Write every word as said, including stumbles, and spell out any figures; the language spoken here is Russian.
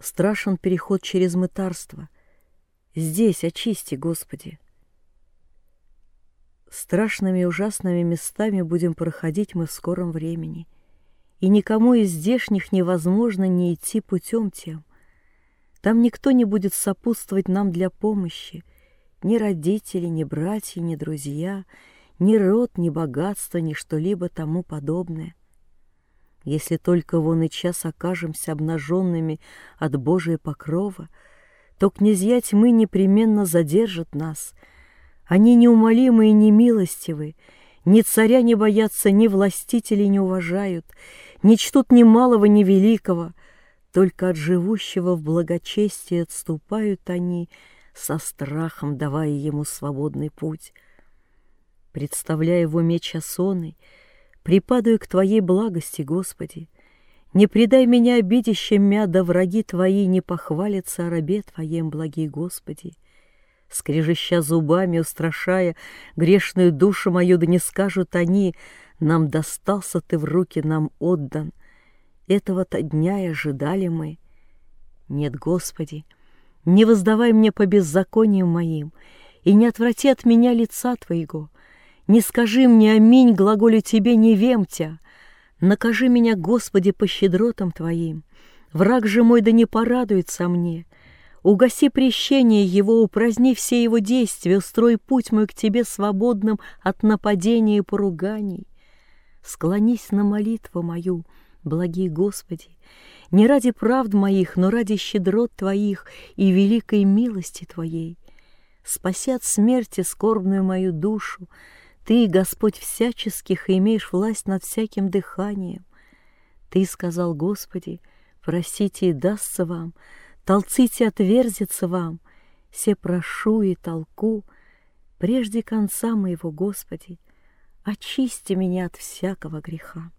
Страшен переход через мытарство. Здесь очисти, Господи. Страшными и ужасными местами будем проходить мы в скором времени, и никому из здешних невозможно не идти путем тем. Там никто не будет сопутствовать нам для помощи, ни родители, ни братья, ни друзья, ни род, ни богатство, ни что-либо тому подобное. Если только вон и час окажемся обнаженными от Божия покрова, то князья тьмы непременно задержат нас. Они неумолимы и немилостивы, ни царя не боятся, ни властителей не уважают, не чтут ни малого, ни великого, только от живущего в благочестии отступают они, со страхом давая ему свободный путь. Представляя в уме часоны, припадаю к Твоей благости, Господи. Не предай меня обидящим мя, да враги Твои не похвалятся о рабе Твоем, благий Господи. Скрежеща зубами, устрашая грешную душу мою, да не скажут они: нам достался Ты в руки, нам отдан. Этого-то дня и ожидали мы. Нет, Господи, не воздавай мне по беззакониям моим, и не отврати от меня лица Твоего. Не скажи мне аминь, глаголю Тебе, не вем Тя. Накажи меня, Господи, по щедротам Твоим. Враг же мой да не порадуется мне. Угаси прещение его, упраздни все его действия, устрой путь мой к Тебе свободным от нападений и поруганий. Склонись на молитву мою, благий Господи, не ради правд моих, но ради щедрот Твоих и великой милости Твоей. Спаси от смерти скорбную мою душу. Ты, Господь всяческих, имеешь власть над всяким дыханием. Ты сказал, Господи, просите и дастся вам, толците отверзится вам, се прошу и толку, прежде конца моего, Господи, очисти меня от всякого греха.